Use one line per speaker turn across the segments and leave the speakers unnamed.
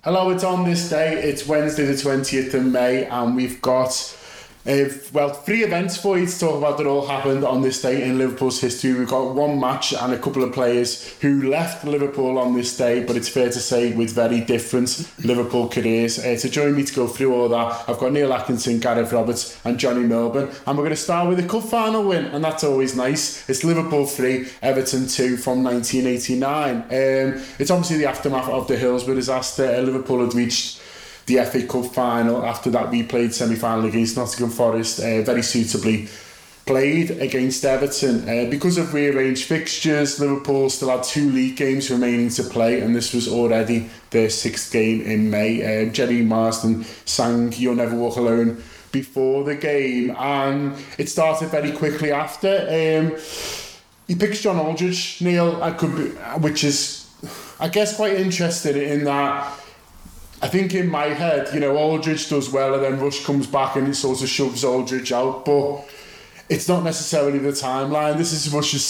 Hello, it's on this day. It's Wednesday the 20th of May and we've got three events for you to talk about that all happened on this day in Liverpool's history. We've got one match and a couple of players who left Liverpool on this day, but it's fair to say with very different Liverpool careers. To join me to go through all that, I've got Neil Atkinson, Gareth Roberts and Johnny Milburn, and we're going to start with a cup final win, and that's always nice. It's Liverpool 3, Everton 2 from 1989. It's obviously the aftermath of the Hillsborough disaster. Liverpool had reached the FA Cup final. After that, we played semi-final against Nottingham Forest, very suitably played against Everton. Because of rearranged fixtures, Liverpool still had 2 league games remaining to play, and this was already their 6th game in May. Jerry Marsden sang "You'll Never Walk Alone" before the game, and it started very quickly after. He picks John Aldridge, Neil, which is, I guess, quite interesting in that I think in my head, Aldridge does well and then Rush comes back and it sort of shoves Aldridge out, but it's not necessarily the timeline. This is Rush's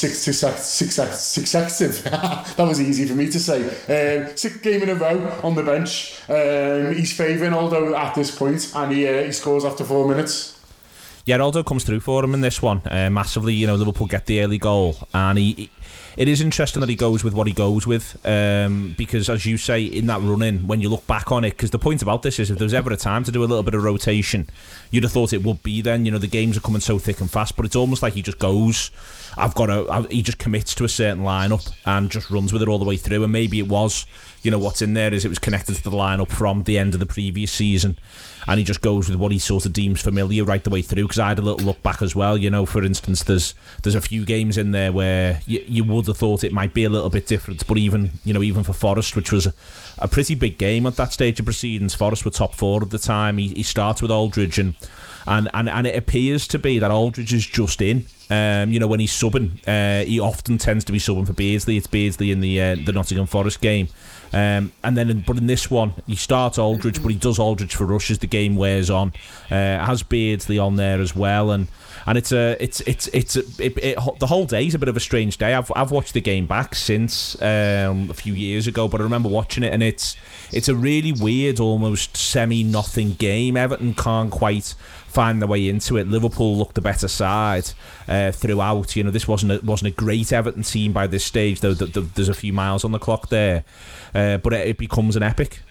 successive. That was easy for me to say. 6th game in a row on the bench. He's favouring Aldo at this point, and he scores after 4 minutes.
Yeah, Aldo comes through for him in this one massively. Liverpool get the early goal, and it is interesting that he goes with what he goes with, because as you say, in that run-in, when you look back on it, because the point about this is if there was ever a time to do a little bit of rotation, you'd have thought it would be then. The games are coming so thick and fast, but it's almost like he just goes, he just commits to a certain lineup and just runs with it all the way through. And maybe it was, what's in there is it was connected to the lineup from the end of the previous season, and he just goes with what he sort of deems familiar right the way through. Because I had a little look back as well. For instance, there's a few games in there where you would have thought it might be a little bit different, but even for Forest, which was a pretty big game at that stage of proceedings, Forest were top 4 at the time. He starts with Aldridge, and it appears to be that Aldridge is just in. When he's subbing, he often tends to be subbing for Beardsley. It's Beardsley in the Nottingham Forest game. But in this one, he starts Aldridge, but he does Aldridge for Rush as the game wears on. Has Beardsley on there as well, and the whole day is a bit of a strange day. I've watched the game back since a few years ago, but I remember watching it, and it's a really weird, almost semi-nothing game. Everton can't quite find their way into it. Liverpool looked the better side throughout. This wasn't a great Everton team by this stage, though. There's a few miles on the clock there, but it becomes an epic.